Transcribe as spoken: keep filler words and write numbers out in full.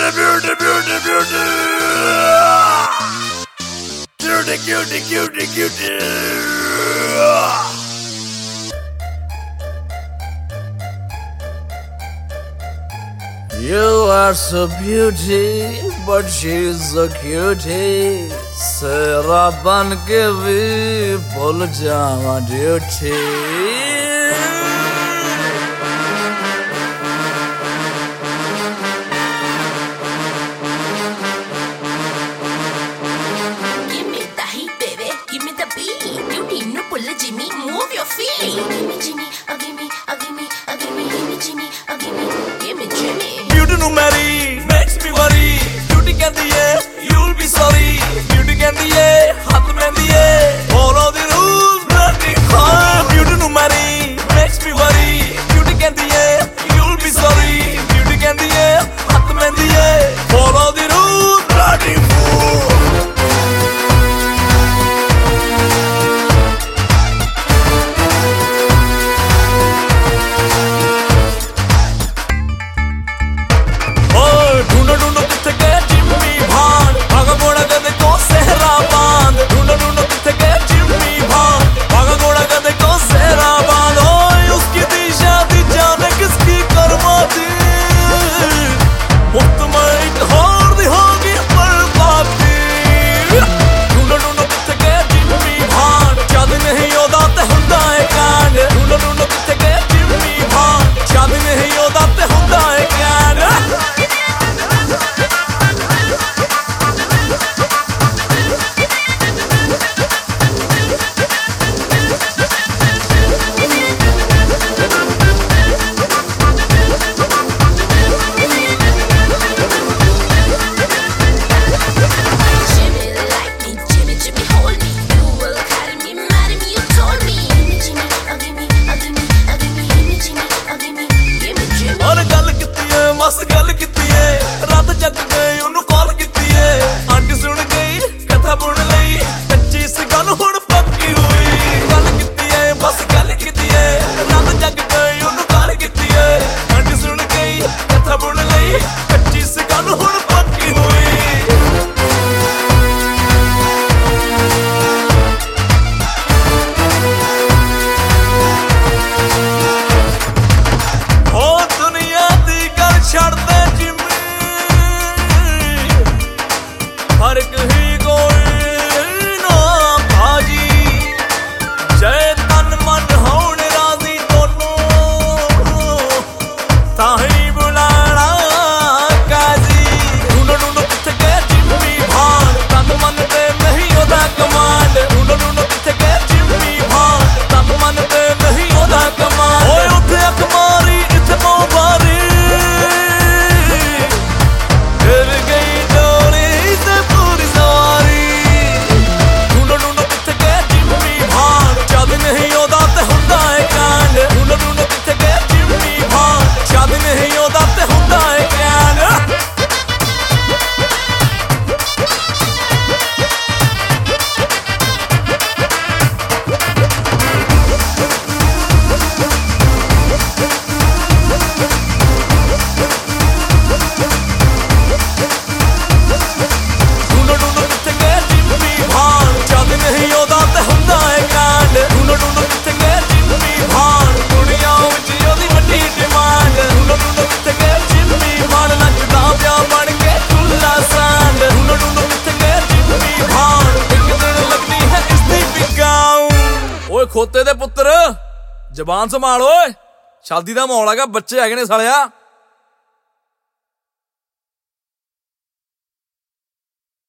beauty, beauty, beauty, beauty. Cutie, cutie, cutie, cutie. You are so beauty, but she's so cutie. Sera ban ke bhi bhul jawa duty. Jimmy, move your feet. Give me Jimmy, oh give me, oh give me, oh give me, give me Jimmy, oh give me, give me Jimmy. Beauty no marry, makes me worry. Beauty can the yeah, you'll be sorry. Beauty can the yeah, hath mein the yeah. Follow the rules, bloody hard. Beauty no marry, makes me worry. Beauty can the yeah, you'll be sorry. Beauty can the yeah, hath mein the yeah. Follow the rules, bloody fool. बस गल कीती है रात जग गए उन्होंने call कीती है aunty सुन गई कथा बुन लई कच्ची इस गल हुण पक्की हुई गल कीती है बस गल कीती है रात जग गए उन्होंने कॉल कीती है आंटी सुन गई कथा बुन लई कच्ची इस गल हुण पक्की हुई छड़ते जिम्मी फर्क ही कोई ना भाजी जय तन मन होने राजी दोनों ताही बुलाना काजी ढूंढो ढूंढो किथे गए जिम्मी भान तन मन ते नहीं ओदा कमांड ढूंढो ढूंढो किथे गए जिम्मी भान तन मन ते नहीं ओदा कमांड ओए उठे अख मारी इथे पाँव भारी खोते दे पुत्र जबान संभाल ओए शादी दा माहौल हैगा बच्चे हैगे ने सालिया।